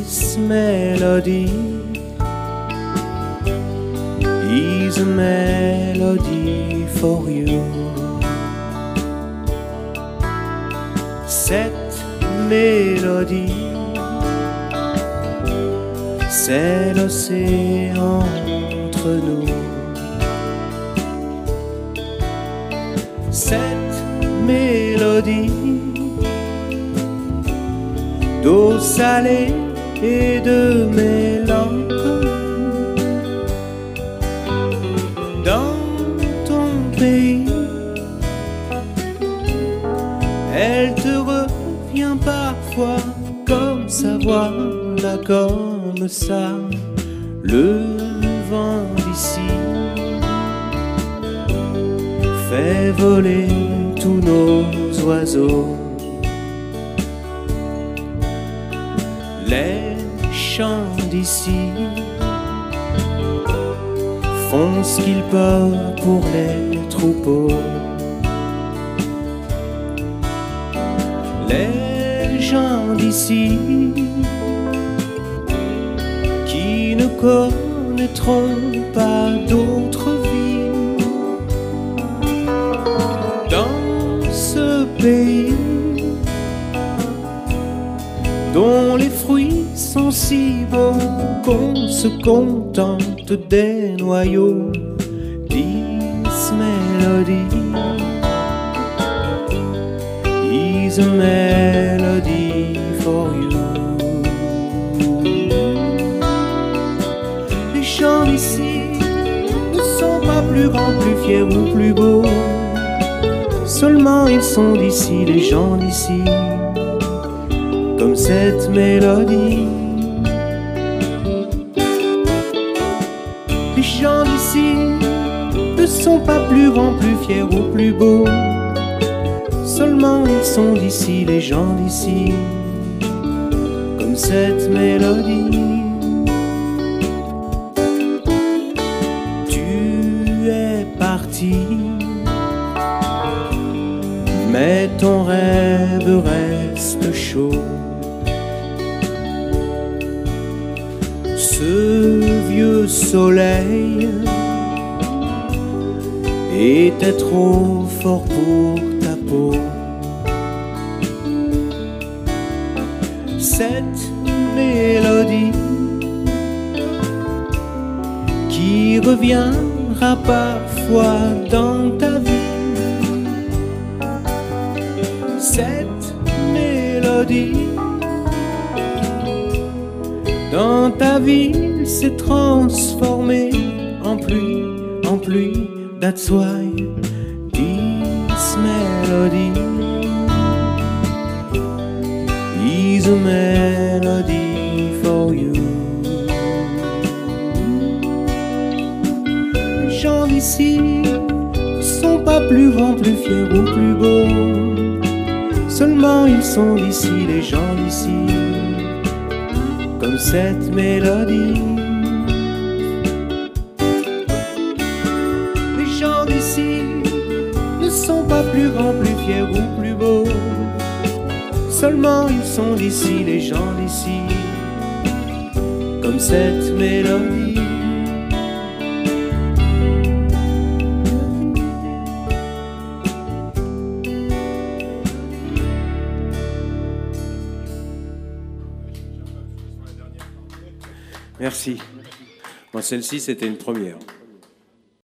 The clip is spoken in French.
This melody is a melody for you. Cette mélodie, c'est l'océan entre nous. Cette mélodie d'eau salée et de mélancolie. Dans ton pays, elle te revient parfois comme ça, voilà, comme ça. Le vent d'ici fait voler tous nos oiseaux. Les chants d'ici font ce qu'ils peuvent pour les troupeaux. Les gens d'ici qui ne connaîtront pas d'autre vie dans ce pays dont les fruits sont si beaux qu'on se contente des noyaux. This melody is a melody for you. Les gens d'ici ne sont pas plus grands, plus fiers ou plus beaux. Seulement ils sont d'ici, les gens d'ici, comme cette mélodie. Les gens d'ici ne sont pas plus grands, plus fiers ou plus beaux. Seulement ils sont d'ici, les gens d'ici, comme cette mélodie. Tu es parti, mais ton rêve reste chaud. Ce vieux soleil était trop fort pour ta peau. Cette mélodie qui reviendra parfois dans ta vie. Cette mélodie dans ta vie s'est transformée en pluie, en pluie. That's why this melody is a melody for you. Les gens d'ici ne sont pas plus grands, plus fiers ou plus beaux. Seulement ils sont d'ici, les gens d'ici, comme cette mélodie. Les gens d'ici ne sont pas plus grands, plus fiers ou plus beaux. Seulement ils sont d'ici, les gens d'ici, comme cette mélodie. Merci. Bon, celle-ci, c'était une première.